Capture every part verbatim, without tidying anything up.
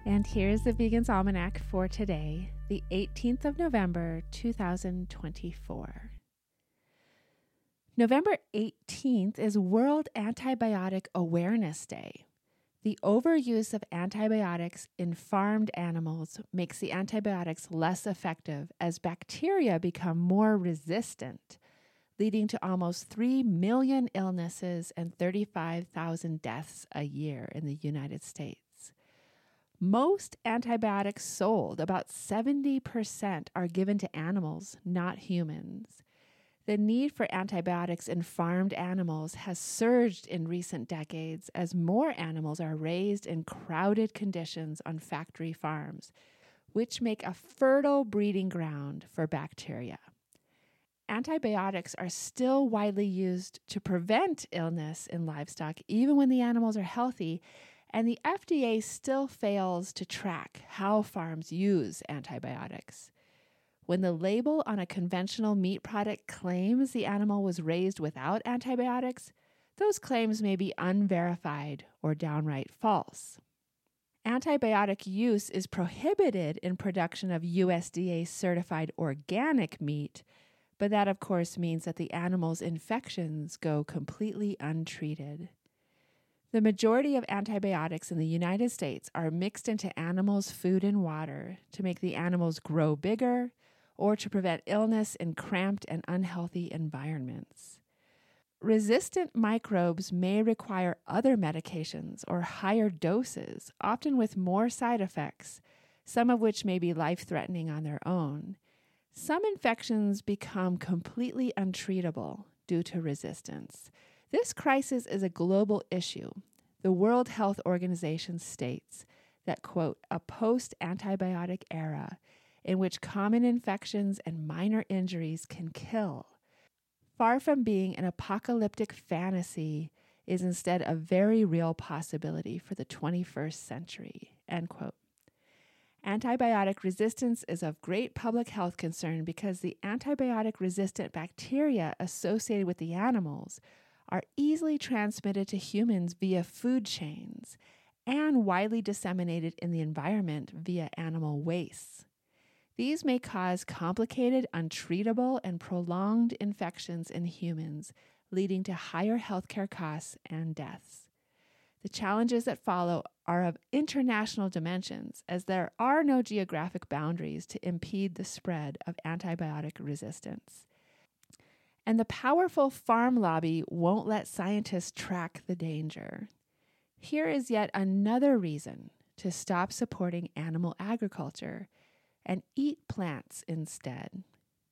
And here's the Vegan's Almanac for today, the eighteenth of November, two thousand twenty-four. November eighteenth is World Antibiotic Awareness Day. The overuse of antibiotics in farmed animals makes the antibiotics less effective as bacteria become more resistant, leading to almost three million illnesses and thirty-five thousand deaths a year in the United States. Most antibiotics sold, about seventy percent, are given to animals, not humans. The need for antibiotics in farmed animals has surged in recent decades as more animals are raised in crowded conditions on factory farms, which make a fertile breeding ground for bacteria. Antibiotics are still widely used to prevent illness in livestock, even when the animals are healthy, and the F D A still fails to track how farms use antibiotics. When the label on a conventional meat product claims the animal was raised without antibiotics, those claims may be unverified or downright false. Antibiotic use is prohibited in production of U S D A-certified organic meat, but that, of course, means that the animal's infections go completely untreated. The majority of antibiotics in the United States are mixed into animals' food and water to make the animals grow bigger or to prevent illness in cramped and unhealthy environments. Resistant microbes may require other medications or higher doses, often with more side effects, some of which may be life-threatening on their own. Some infections become completely untreatable due to resistance. This crisis is a global issue. The World Health Organization states that, quote, a post-antibiotic era in which common infections and minor injuries can kill, far from being an apocalyptic fantasy, is instead a very real possibility for the twenty-first century, end quote. Antibiotic resistance is of great public health concern because the antibiotic-resistant bacteria associated with the animals are easily transmitted to humans via food chains and widely disseminated in the environment via animal wastes. These may cause complicated, untreatable, and prolonged infections in humans, leading to higher healthcare costs and deaths. The challenges that follow are of international dimensions, as there are no geographic boundaries to impede the spread of antibiotic resistance. And the powerful farm lobby won't let scientists track the danger. Here is yet another reason to stop supporting animal agriculture and eat plants instead.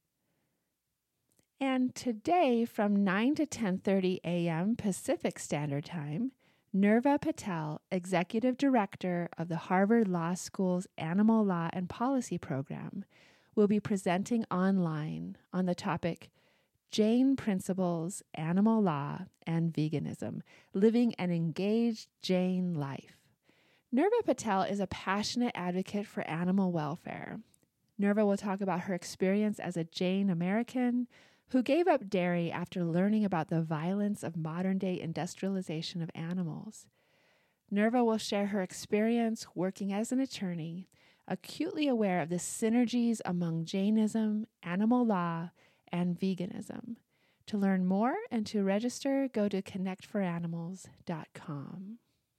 And today, from nine to ten thirty a.m. Pacific Standard Time, Nirva Patel, Executive Director of the Harvard Law School's Animal Law and Policy Program, will be presenting online on the topic Jain Principles, Animal Law, and Veganism, Living an Engaged Jain Life. Nirva Patel is a passionate advocate for animal welfare. Nirva will talk about her experience as a Jain American who gave up dairy after learning about the violence of modern-day industrialization of animals. Nirva will share her experience working as an attorney, acutely aware of the synergies among Jainism, animal law, and veganism. To learn more and to register, go to connect for animals dot com.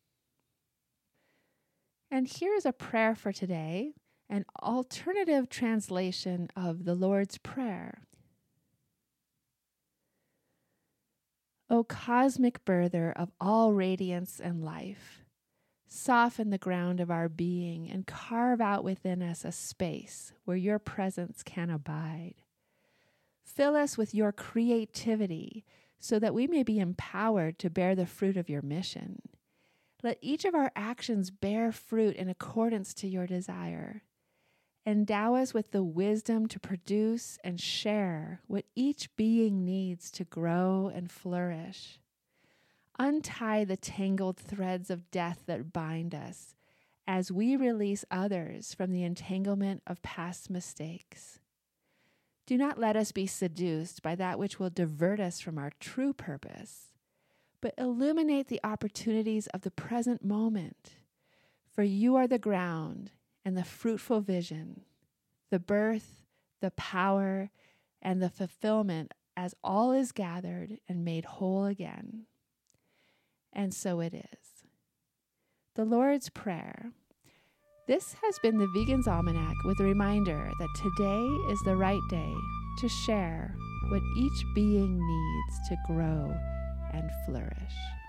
And here is a prayer for today, an alternative translation of the Lord's Prayer. O cosmic birther of all radiance and life, soften the ground of our being and carve out within us a space where your presence can abide. Fill us with your creativity so that we may be empowered to bear the fruit of your mission. Let each of our actions bear fruit in accordance to your desire. Endow us with the wisdom to produce and share what each being needs to grow and flourish. Untie the tangled threads of death that bind us as we release others from the entanglement of past mistakes. Do not let us be seduced by that which will divert us from our true purpose, but illuminate the opportunities of the present moment. For you are the ground and the fruitful vision, the birth, the power, and the fulfillment as all is gathered and made whole again. And so it is. The Lord's Prayer. This has been the Vegan's Almanac with a reminder that today is the right day to share what each being needs to grow and flourish.